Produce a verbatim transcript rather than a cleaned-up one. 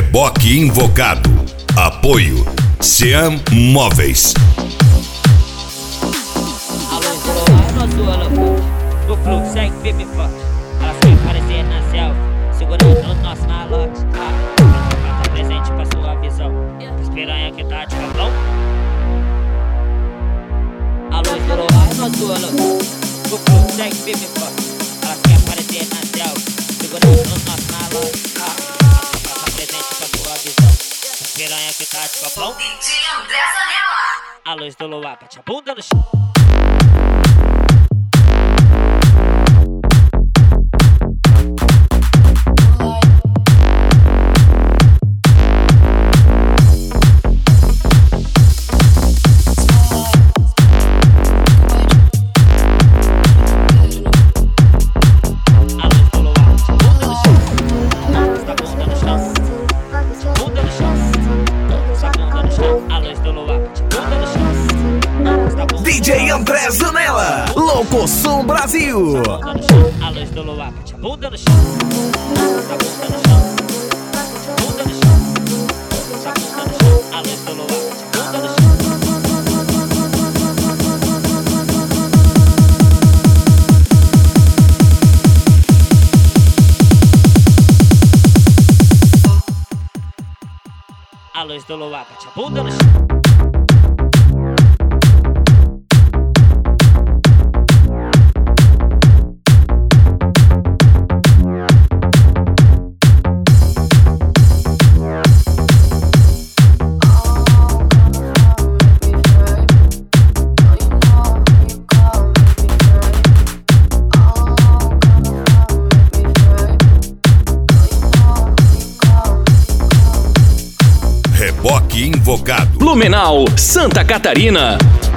Reboque invocado. Apoio Seam Móveis. Alô, celular, nosso holofote. O fluxo segue firme e forte. Elas querem aparecer na selfie, segurando no nosso malote. Ah, tá presente pra sua visão. As piranha que tá de cabão. Alô, celular, nosso holofote. O fluxo segue firme e forte. Elas querem aparecer na selfie, segurando no nosso malote. Ah, tá presente pra sua visão. As piranha que tá de cabão. D J André Zanella. A luz do luar bate a bunda no chão. D J André Zanella, Locoção Brasil. A luz do luar bate a bunda no chão. A bunda no chão. Bunda no chão. A bunda no chão. A luz do luar bate a bunda no chão. A luz do luar bate a bunda no chão. Reboque invocado. Blumenau, Santa Catarina.